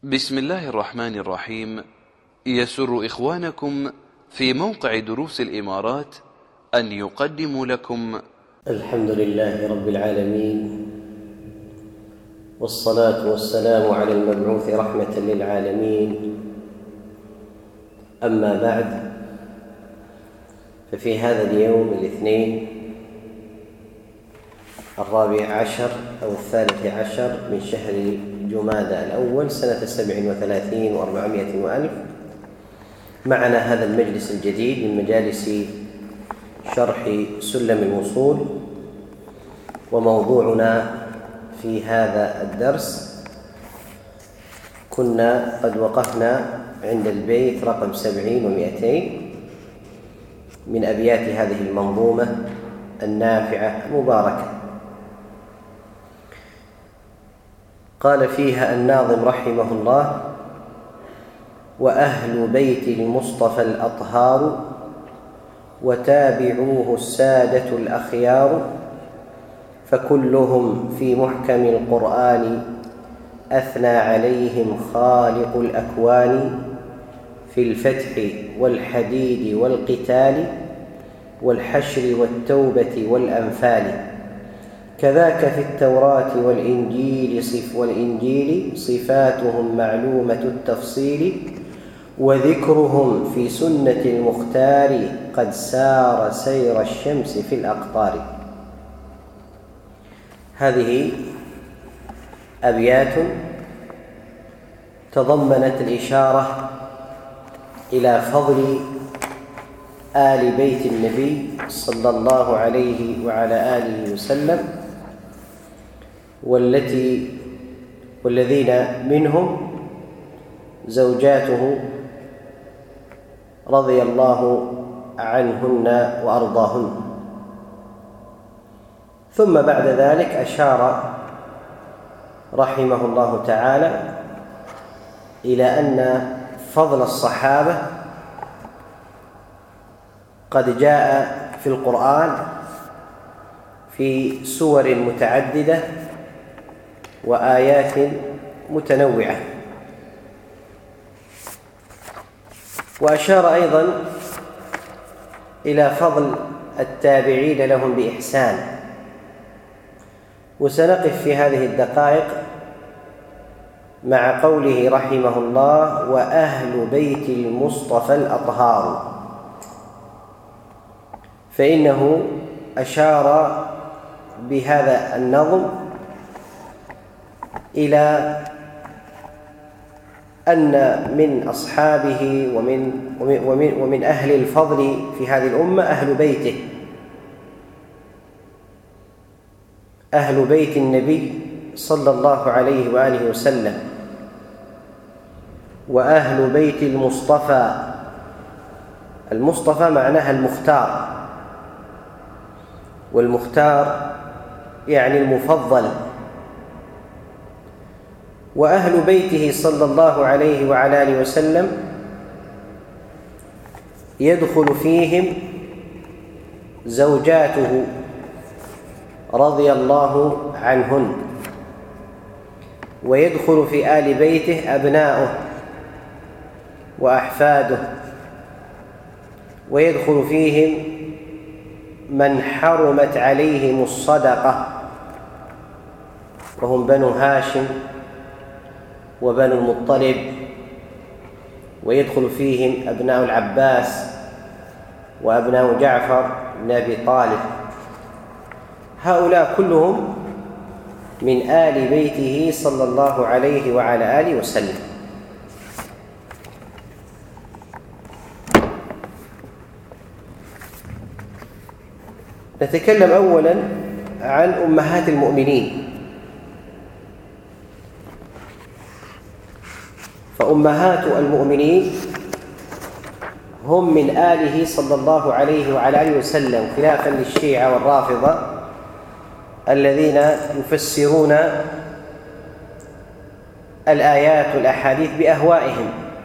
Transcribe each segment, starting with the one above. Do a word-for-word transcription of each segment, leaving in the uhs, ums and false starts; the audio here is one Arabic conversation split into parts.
بسم الله الرحمن الرحيم. يسر إخوانكم في موقع دروس الإمارات أن يقدموا لكم الحمد لله رب العالمين، والصلاة والسلام على المبعوث رحمة للعالمين. أما بعد، ففي هذا اليوم الاثنين الرابع عشر أو الثالث عشر من شهر جمادى الأول سنة سبع وثلاثين وأربعمائة وألف، معنا هذا المجلس الجديد من مجالس شرح سلم الوصول. وموضوعنا في هذا الدرس كنا قد وقفنا عند البيت رقم سبعين ومئتين من أبيات هذه المنظومة النافعة المباركة. قال فيها الناظم رحمه الله: وأهل بيت المصطفى الأطهار وتابعوه السادة الأخيار، فكلهم في محكم القرآن أثنى عليهم خالق الأكوان، في الفتح والحديد والقتال والحشر والتوبة والأنفال، كذاك في التوراة والإنجيل صف والإنجيل صفاتهم معلومة التفصيل، وذكرهم في سنة المختار قد سار سير الشمس في الأقطار. هذه أبيات تضمنت الإشارة إلى فضل آل بيت النبي صلى الله عليه وعلى آله وسلم، والتي والذين منهم زوجاته رضي الله عنهن وأرضاهن. ثم بعد ذلك أشار رحمه الله تعالى إلى أن فضل الصحابة قد جاء في القرآن في سور متعددة وآيات متنوعة. وأشار أيضا إلى فضل التابعين لهم بإحسان. وسنقف في هذه الدقائق مع قوله رحمه الله: وأهل بيت المصطفى الأطهار، فإنه أشار بهذا النظم إلى أن من أصحابه ومن, ومن, ومن أهل الفضل في هذه الأمة أهل بيته، أهل بيت النبي صلى الله عليه وآله وسلم. وأهل بيت المصطفى، المصطفى معناها المختار، والمختار يعني المفضل. وأهل بيته صلى الله عليه وعلى آله وسلم يدخل فيهم زوجاته رضي الله عنهن، ويدخل في آل بيته أبناؤه وأحفاده، ويدخل فيهم من حرمت عليهم الصدقة وهم بنو هاشم وبنو المطلب، ويدخل فيهم أبناء العباس وأبناء جعفر بن أبي طالب. هؤلاء كلهم من آل بيته صلى الله عليه وعلى آله وسلم. نتكلم أولا عن أمهات المؤمنين. فأمهات المؤمنين هم من آله صلى الله عليه وعلى آله وسلم، خلافا للشيعة والرافضة الذين يفسرون الآيات والأحاديث بأهوائهم.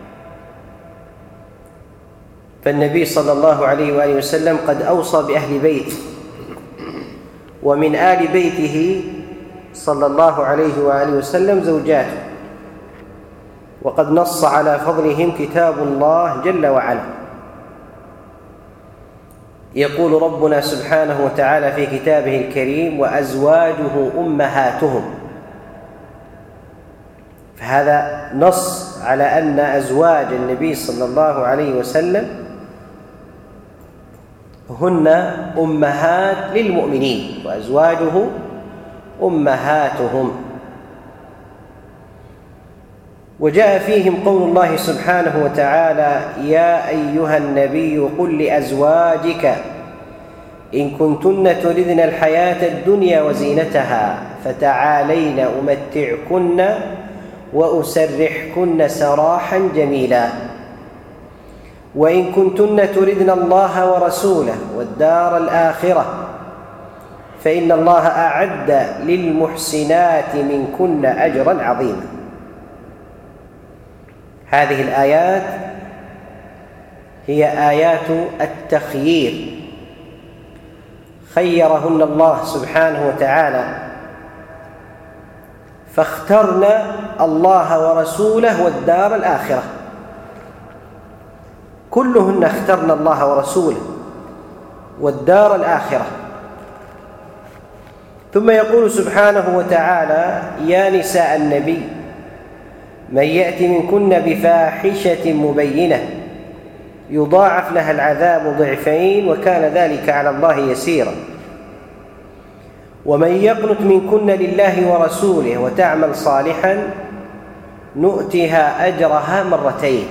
فالنبي صلى الله عليه وآله وسلم قد أوصى بأهل بيت، ومن آل بيته صلى الله عليه وآله وسلم زوجاته، وقد نص على فضلهم كتاب الله جل وعلا. يقول ربنا سبحانه وتعالى في كتابه الكريم: وأزواجه أمهاتهم. فهذا نص على أن أزواج النبي صلى الله عليه وسلم هن أمهات للمؤمنين، وأزواجه أمهاتهم. وجاء فيهم قول الله سبحانه وتعالى: يا أيها النبي قل لأزواجك إن كنتن تردن الحياة الدنيا وزينتها فتعالين أمتعكن وأسرحكن سراحا جميلا وإن كنتن تردن الله ورسوله والدار الآخرة فإن الله أعد للمحسنات منكن أجرا عظيما. هذه الآيات هي آيات التخيير، خيرهن الله سبحانه وتعالى فاخترن الله ورسوله والدار الآخرة. كلهن اخترن الله ورسوله والدار الآخرة. ثم يقول سبحانه وتعالى: يا نساء النبي من يأت منكن بفاحشة مبينة يضاعف لها العذاب ضعفين وكان ذلك على الله يسيرا ومن يقنت منكن لله ورسوله وتعمل صالحا نؤتها أجرها مرتين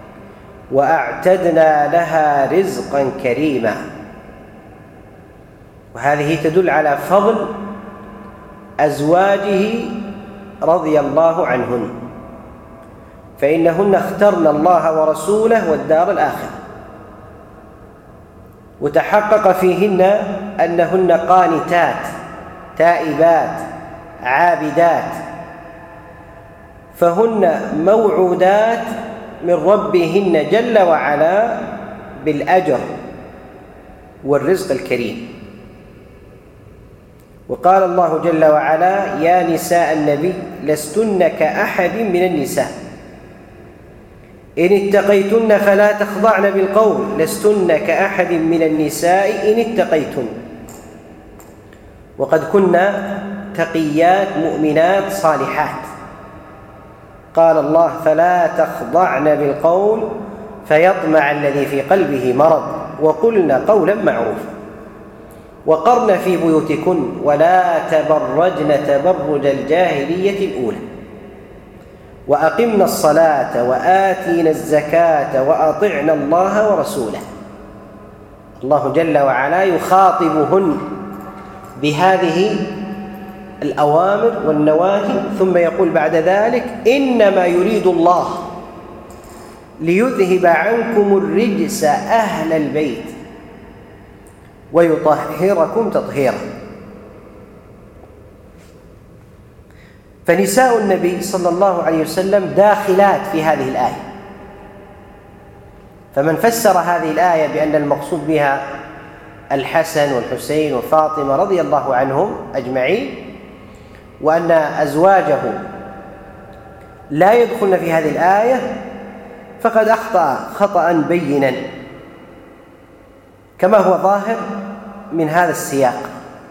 وأعتدنا لها رزقا كريما. وهذه تدل على فضل أزواجه رضي الله عنهن، فإنهن اخترن الله ورسوله والدار الآخرة، وتحقق فيهن أنهن قانتات تائبات عابدات، فهن موعودات من ربهن جل وعلا بالأجر والرزق الكريم. وقال الله جل وعلا: يا نساء النبي لستن كأحد من النساء إن اتقيتن فلا تخضعن بالقول لستن كأحد من النساء إن اتقيتن. وقد كنا تقيات مؤمنات صالحات. قال الله: فلا تخضعن بالقول فيطمع الذي في قلبه مرض وقلن قولا معروفا وقرن في بيوتكن ولا تبرجن تبرج الجاهلية الأولى وأقمنا الصلاة وآتينا الزكاة وأطعنا الله ورسوله. الله جل وعلا يخاطبهن بهذه الأوامر والنواهي، ثم يقول بعد ذلك: إنما يريد الله ليذهب عنكم الرجس أهل البيت ويطهركم تطهيرا. فنساء النبي صلى الله عليه وسلم داخلات في هذه الآية. فمن فسر هذه الآية بأن المقصود بها الحسن والحسين وفاطمة رضي الله عنهم أجمعين وأن أزواجه لا يدخلن في هذه الآية فقد أخطأ خطأ بينا كما هو ظاهر من هذا السياق.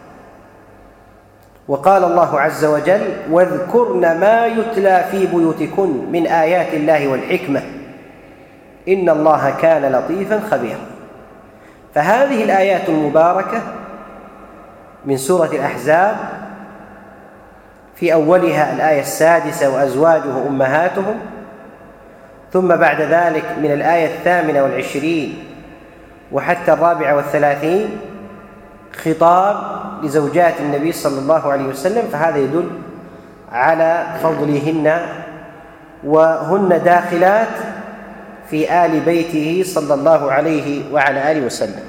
وقال الله عز وجل: واذكرن ما يتلى في بيوتكن من آيات الله والحكمة إن الله كان لطيفا خبيرا. فهذه الآيات المباركة من سورة الأحزاب في أولها الآية السادسة وأزواجه أمهاتهم، ثم بعد ذلك من الآية الثامنة والعشرين وحتى الرابعة والثلاثين خطاب لزوجات النبي صلى الله عليه وسلم، فهذا يدل على فضلهن وهن داخلات في آل بيته صلى الله عليه وعلى آله وسلم.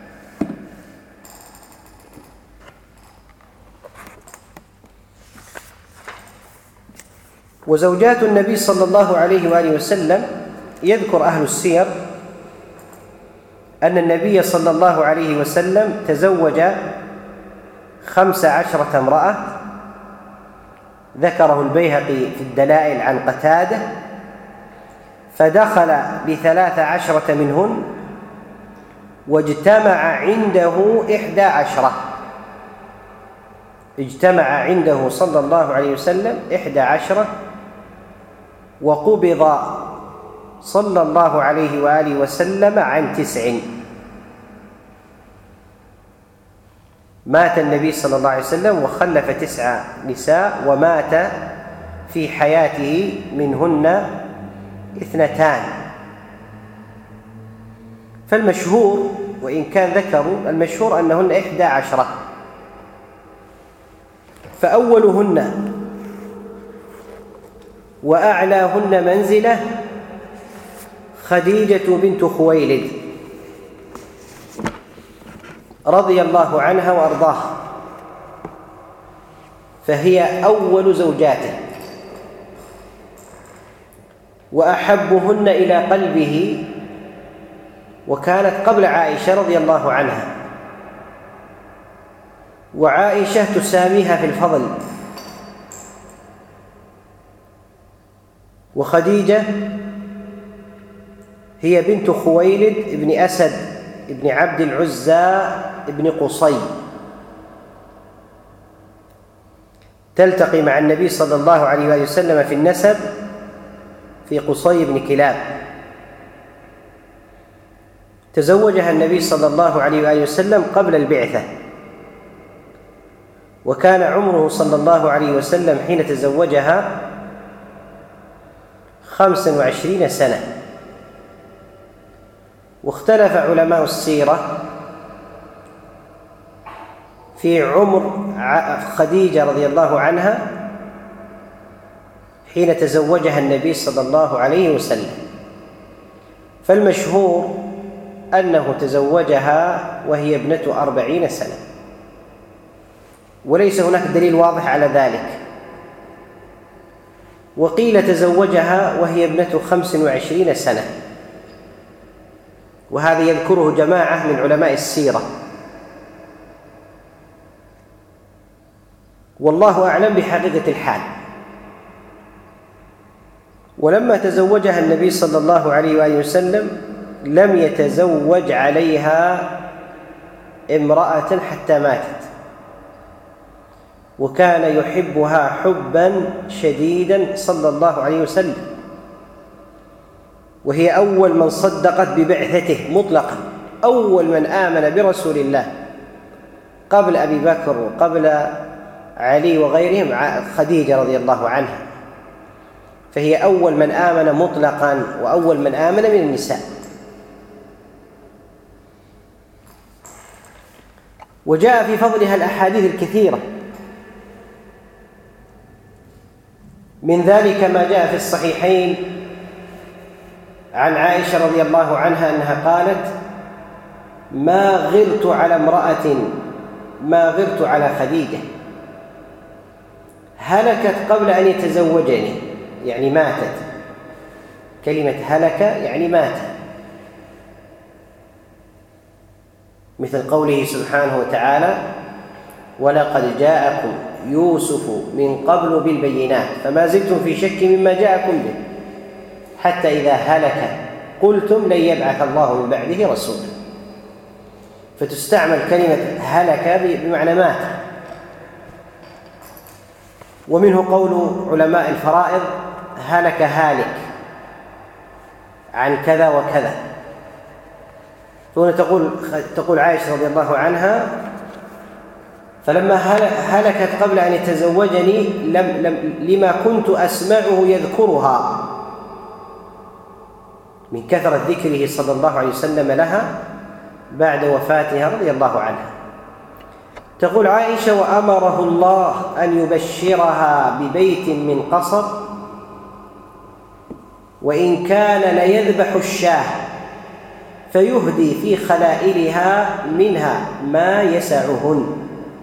وزوجات النبي صلى الله عليه وآله وسلم يذكر أهل السير أن النبي صلى الله عليه وسلم تزوج خمس عشرة امرأة، ذكره البيهقي في الدلائل عن قتادة فدخل بثلاث عشرة منهن واجتمع عنده إحدى عشرة اجتمع عنده صلى الله عليه وسلم إحدى عشرة وقبض صلى الله عليه وآله وسلم عن تسع. مات النبي صلى الله عليه وسلم وخلف تسع نساء، ومات في حياته منهن اثنتان. فالمشهور وإن كان ذكروا المشهور أنهن إحدى عشرة، فأولهن وأعلاهن منزلة خديجة بنت خويلد رضي الله عنها وأرضاها، فهي أول زوجاته وأحبهن إلى قلبه، وكانت قبل عائشة رضي الله عنها، وعائشة تساميها في الفضل، وخديجة هي بنت خويلد ابن أسد ابن عبد العزى ابن قصي، تلتقي مع النبي صلى الله عليه وآله وسلم في النسب في قصي بن كلاب. تزوجها النبي صلى الله عليه وآله وسلم قبل البعثة، وكان عمره صلى الله عليه وسلم حين تزوجها خمسا وعشرين سنة. واختلف علماء السيرة في عمر خديجة رضي الله عنها حين تزوجها النبي صلى الله عليه وسلم، فالمشهور أنه تزوجها وهي ابنة أربعين سنة، وليس هناك دليل واضح على ذلك. وقيل تزوجها وهي ابنة خمس وعشرين سنة، وهذا يذكره جماعة من علماء السيرة، والله أعلم بحقيقة الحال. ولما تزوجها النبي صلى الله عليه وآله وسلم لم يتزوج عليها امرأة حتى ماتت، وكان يحبها حبا شديدا صلى الله عليه وسلم، وهي أول من صدقت ببعثته مطلقا، أول من آمن برسول الله قبل أبي بكر وقبل علي وغيرهم خديجة رضي الله عنها، فهي أول من آمن مطلقا وأول من آمن من النساء. وجاء في فضلها الأحاديث الكثيرة، من ذلك ما جاء في الصحيحين عن عائشة رضي الله عنها أنها قالت: ما غرت على امرأة ما غرت على خديجة، هلكت قبل أن يتزوجني، يعني ماتت. كلمة هلك يعني مات، مثل قوله سبحانه وتعالى: ولقد جاءكم يوسف من قبل بالبينات فما زلتم في شك مما جاءكم به حتى إذا هلك قلتم لن يبعث الله من بعده رسولا. فتستعمل كلمة هلك بمعنى مات. ومنه قول علماء الفرائض: هلك هالك عن كذا وكذا. هنا تقول تقول عائشة رضي الله عنها: فلما هلكت قبل أن يتزوجني لم لم لما كنت أسمعه يذكرها من كثرة ذكره صلى الله عليه وسلم لها بعد وفاتها رضي الله عنها. تقول عائشة: وأمره الله أن يبشرها ببيت من قصر، وإن كان ليذبح الشاه فيهدي في خلائلها منها ما يسعهن.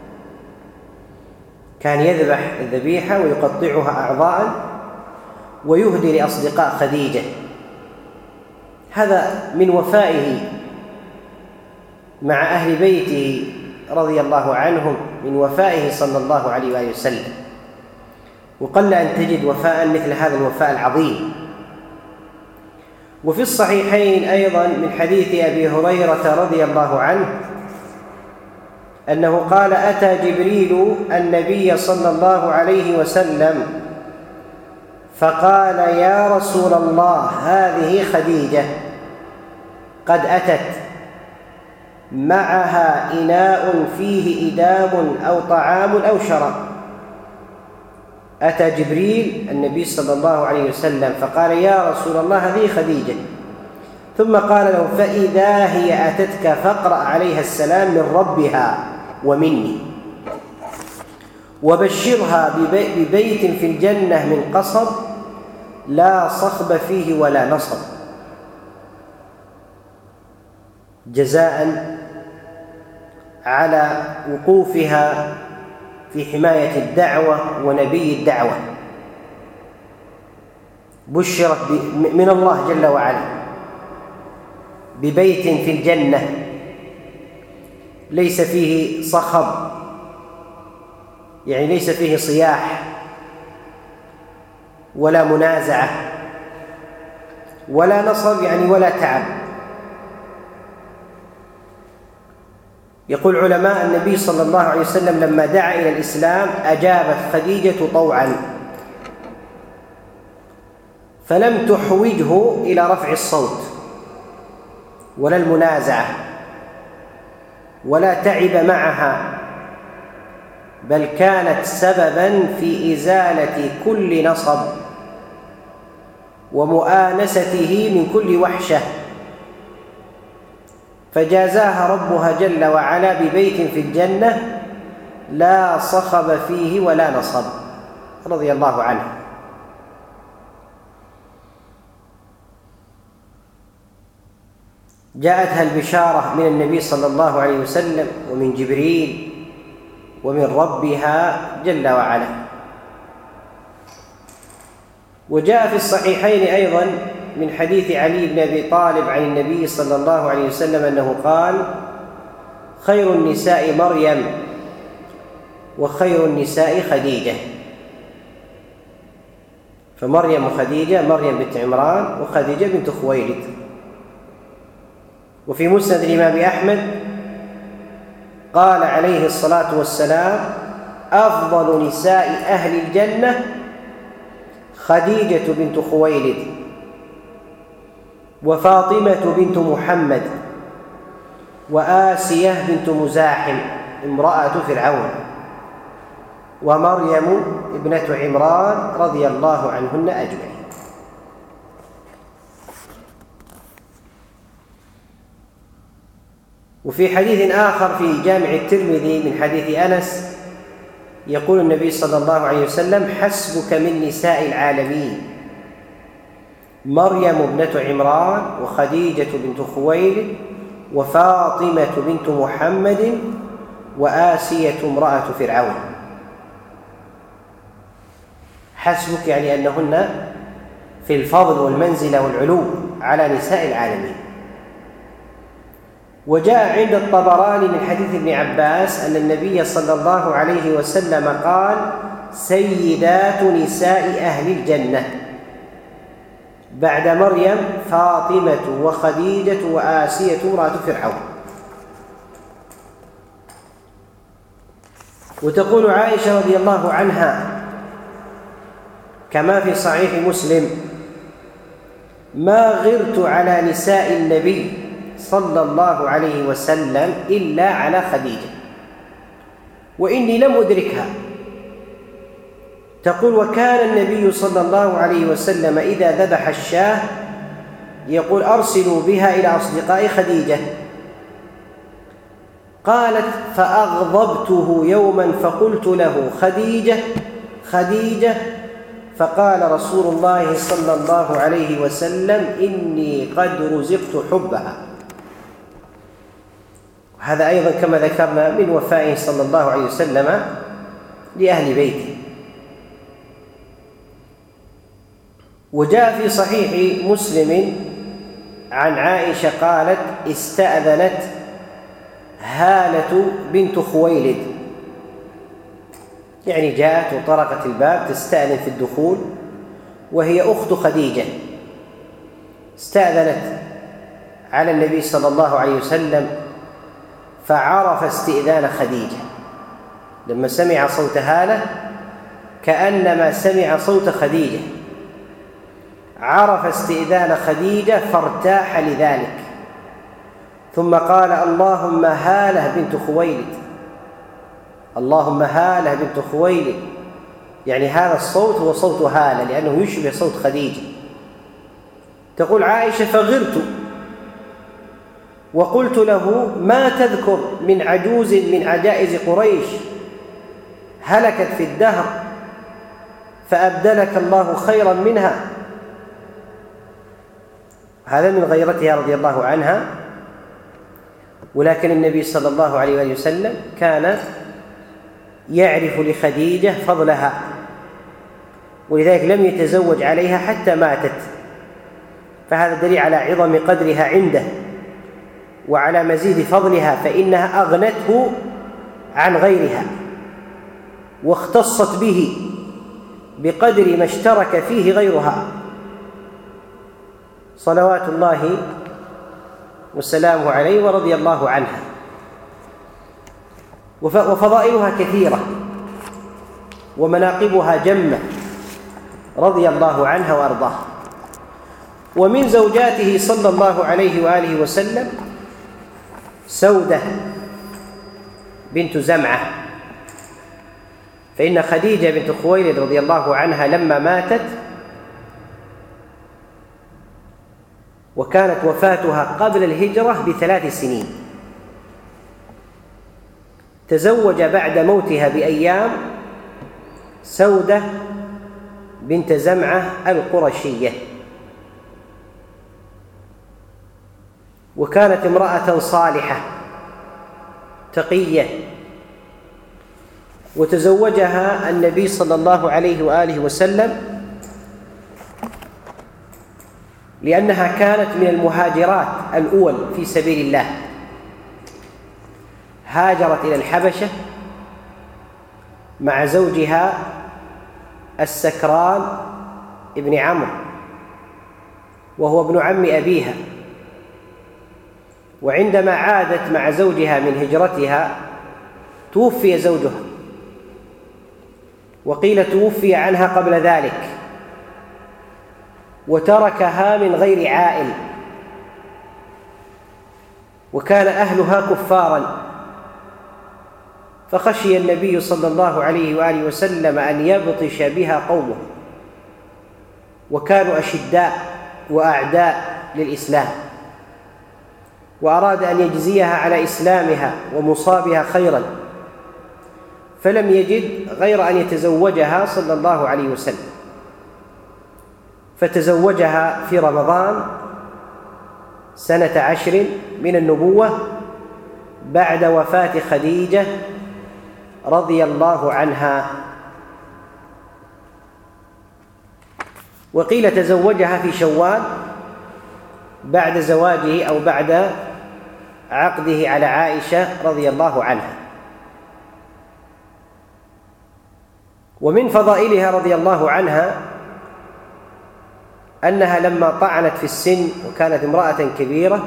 كان يذبح الذبيحة ويقطعها أعضاء ويهدي لأصدقاء خديجة. هذا من وفائه مع أهل بيته رضي الله عنهم، من وفائه صلى الله عليه وآله وسلم. وقل أن تجد وفاء مثل هذا الوفاء العظيم. وفي الصحيحين أيضا من حديث أبي هريرة رضي الله عنه أنه قال: أتى جبريل النبي صلى الله عليه وسلم فقال: يا رسول الله، هذه خديجة قد أتت معها إناء فيه إدام أو طعام أو شراب. أتى جبريل النبي صلى الله عليه وسلم فقال: يا رسول الله، هذه خديجة. ثم قال له: فإذا هي أتتك فاقرأ عليها السلام من ربها ومني، وبشرها ببيت في الجنة من قصب لا صخب فيه ولا نصب، جزاء على وقوفها في حماية الدعوة ونبي الدعوة. بشرت من الله جل وعلا ببيت في الجنة ليس فيه صخب، يعني ليس فيه صياح ولا منازعة ولا نصب، يعني ولا تعب. يقول علماء النبي صلى الله عليه وسلم لما دعا إلى الإسلام أجابت خديجة طوعا، فلم تحوجه إلى رفع الصوت ولا المنازعة ولا تعب معها، بل كانت سببا في إزالة كل نصب ومؤانسته من كل وحشة، فجازاها ربها جل وعلا ببيت في الجنة لا صخب فيه ولا نصب، رضي الله عنه. جاءتها البشارة من النبي صلى الله عليه وسلم ومن جبريل ومن ربها جل وعلا. وجاء في الصحيحين أيضا من حديث علي بن أبي طالب عن النبي صلى الله عليه وسلم أنه قال: خير النساء مريم وخير النساء خديجة. فمريم وخديجة، مريم بنت عمران وخديجة بنت خويلد. وفي مسند الإمام أحمد قال عليه الصلاة والسلام: أفضل نساء أهل الجنة خديجة بنت خويلد وفاطمة بنت محمد وآسية بنت مزاحم امرأة فرعون ومريم ابنة عمران رضي الله عنهن أجمعين. وفي حديث آخر في جامع الترمذي من حديث أنس يقول النبي صلى الله عليه وسلم: حسبك من نساء العالمين مريم ابنة عمران وخديجة بنت خويلد وفاطمة بنت محمد وآسية امرأة فرعون. حسبك يعني أنهن في الفضل والمنزلة والعلو على نساء العالمين. وجاء عند الطبراني من حديث ابن عباس أن النبي صلى الله عليه وسلم قال: سيدات نساء أهل الجنة بعد مريم فاطمة وخديجة وآسية امرأة فرعون. وتقول عائشة رضي الله عنها كما في صحيح مسلم: ما غرت على نساء النبي صلى الله عليه وسلم إلا على خديجة وإني لم أدركها. تقول: وكان النبي صلى الله عليه وسلم إذا ذبح الشاة يقول: أرسلوا بها إلى أصدقاء خديجة. قالت: فأغضبته يوما فقلت له: خديجة خديجة، فقال رسول الله صلى الله عليه وسلم: إني قد رزقت حبها. هذا أيضا كما ذكرنا من وفائه صلى الله عليه وسلم لأهل بيته. وجاء في صحيح مسلم عن عائشة قالت: استأذنت هالة بنت خويلد، يعني جاءت وطرقت الباب تستأذن في الدخول، وهي أخت خديجة. استأذنت على النبي صلى الله عليه وسلم فعرف استئذان خديجة. لما سمع صوت هالة كأنما سمع صوت خديجة، عرف استئذان خديجة فارتاح لذلك، ثم قال: اللهم هالة بنت خويلد، اللهم هالة بنت خويلد، يعني هذا الصوت هو صوت هالة لأنه يشبه صوت خديجة. تقول عائشة: فغرت وقلت له: ما تذكر من عجوز من عجائز قريش هلكت في الدهر فأبدلك الله خيرا منها. هذا من غيرتها رضي الله عنها. ولكن النبي صلى الله عليه وآله وسلم كان يعرف لخديجة فضلها، ولذلك لم يتزوج عليها حتى ماتت، فهذا دليل على عظم قدرها عنده وعلى مزيد فضلها، فإنها أغنته عن غيرها واختصت به بقدر ما اشترك فيه غيرها صلوات الله وسلامه عليه ورضي الله عنها. وفضائلها كثيرة ومناقبها جمة رضي الله عنها وأرضاها. ومن زوجاته صلى الله عليه وآله وسلم سودة بنت زمعة، فإن خديجة بنت خويلد رضي الله عنها لما ماتت وكانت وفاتها قبل الهجرة بثلاث سنين، تزوج بعد موتها بأيام سودة بنت زمعة القرشية، وكانت امرأة صالحة تقية، وتزوجها النبي صلى الله عليه وآله وسلم لأنها كانت من المهاجرات الأول في سبيل الله، هاجرت إلى الحبشة مع زوجها السكران ابن عمرو وهو ابن عم أبيها، وعندما عادت مع زوجها من هجرتها توفي زوجها، وقيل توفي عنها قبل ذلك وتركها من غير عائل، وكان أهلها كفارا، فخشي النبي صلى الله عليه وآله وسلم أن يبطش بها قومه، وكانوا أشداء وأعداء للإسلام، وأراد أن يجزيها على إسلامها ومصابها خيرا، فلم يجد غير أن يتزوجها صلى الله عليه وسلم، فتزوجها في رمضان سنة عشر من النبوة بعد وفاة خديجة رضي الله عنها. وقيل تزوجها في شوال بعد زواجه أو بعد عقده على عائشة رضي الله عنها. ومن فضائلها رضي الله عنها أنها لما طعنت في السن وكانت امرأة كبيرة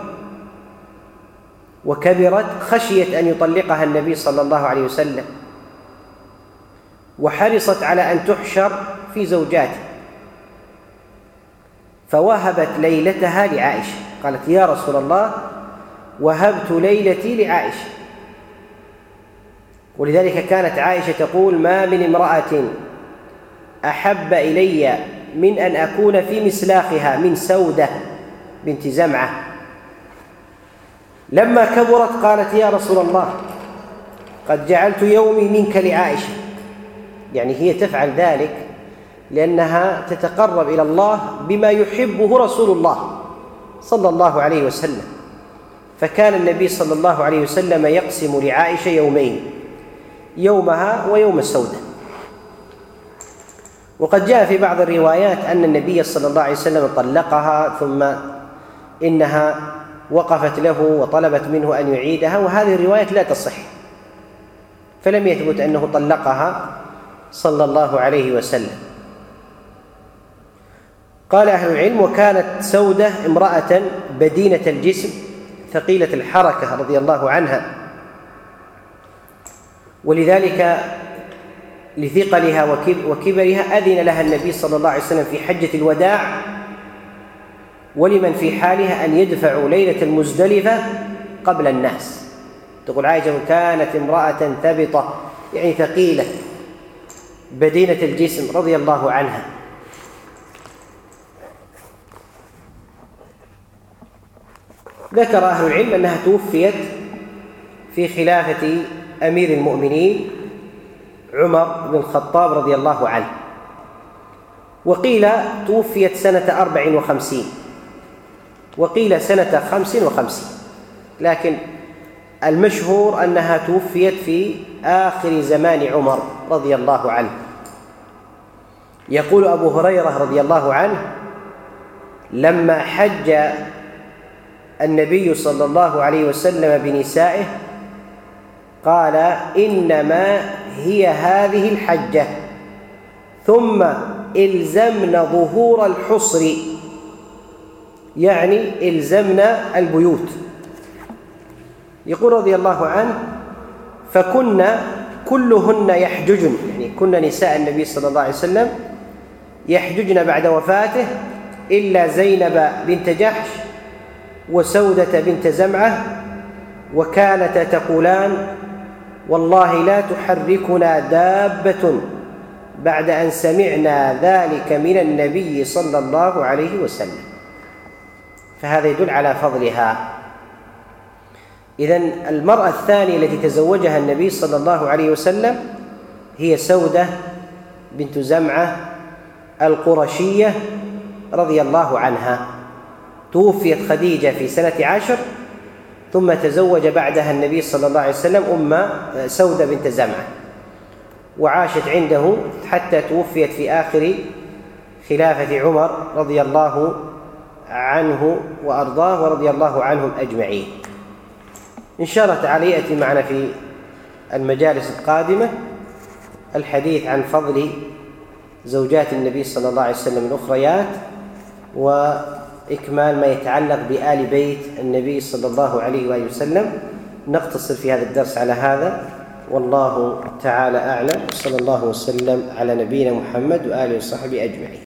وكبرت خشيت أن يطلقها النبي صلى الله عليه وسلم، وحرصت على أن تحشر في زوجاته، فوهبت ليلتها لعائشة، قالت: يا رسول الله وهبت ليلتي لعائشة. ولذلك كانت عائشة تقول: ما من امرأة أحب إلي من أن أكون في مسلاخها من سودة بنت زمعة. لما كبرت قالت: يا رسول الله قد جعلت يومي منك لعائشة، يعني هي تفعل ذلك لأنها تتقرب إلى الله بما يحبه رسول الله صلى الله عليه وسلم، فكان النبي صلى الله عليه وسلم يقسم لعائشة يومين، يومها ويوم السودة. وقد جاء في بعض الروايات أن النبي صلى الله عليه وسلم طلقها ثم إنها وقفت له وطلبت منه أن يعيدها، وهذه الروايات لا تصح، فلم يثبت أنه طلقها صلى الله عليه وسلم. قال أهل العلم: وكانت سودة امرأة بدينة الجسم ثقيلة الحركة رضي الله عنها، ولذلك لثقلها وكبرها أذن لها النبي صلى الله عليه وسلم في حجة الوداع ولمن في حالها أن يدفعوا ليلة المزدلفة قبل الناس. تقول عائشة: كانت امرأة ثبطة، يعني ثقيلة بدينة الجسم رضي الله عنها. ذكر أهل العلم أنها توفيت في خلافة أمير المؤمنين عمر بن الخطاب رضي الله عنه، وقيل توفيت سنة أربع وخمسين، وقيل سنة خمس وخمسين، لكن المشهور أنها توفيت في آخر زمان عمر رضي الله عنه. يقول أبو هريرة رضي الله عنه: لما حج النبي صلى الله عليه وسلم بنسائه قال: إنما هي هذه الحجة، ثم إلزمن ظهور الحصر، يعني إلزمنا البيوت. يقول رضي الله عنه: فكنا كلهن يحججن، يعني كنا نساء النبي صلى الله عليه وسلم يحججن بعد وفاته إلا زينب بنت جحش وسودة بنت زمعة، وكانتا تقولان: والله لا تحركنا دابة بعد أن سمعنا ذلك من النبي صلى الله عليه وسلم. فهذا يدل على فضلها. إذن المرأة الثانية التي تزوجها النبي صلى الله عليه وسلم هي سودة بنت زمعة القرشية رضي الله عنها. توفيت خديجة في سنة عشر، ثم تزوج بعدها النبي صلى الله عليه وسلم أم سودة بنت زمعة، وعاشت عنده حتى توفيت في آخر خلافة عمر رضي الله عنه وأرضاه ورضي الله عنهم أجمعين. إن شاء الله تعالى يأتي معنا في المجالس القادمة الحديث عن فضل زوجات النبي صلى الله عليه وسلم الأخريات، وإكمال ما يتعلق بآل بيت النبي صلى الله عليه وآله وسلم. نقتصر في هذا الدرس على هذا، والله تعالى أعلم. صلى الله وسلم على نبينا محمد وآله وصحبه أجمعين.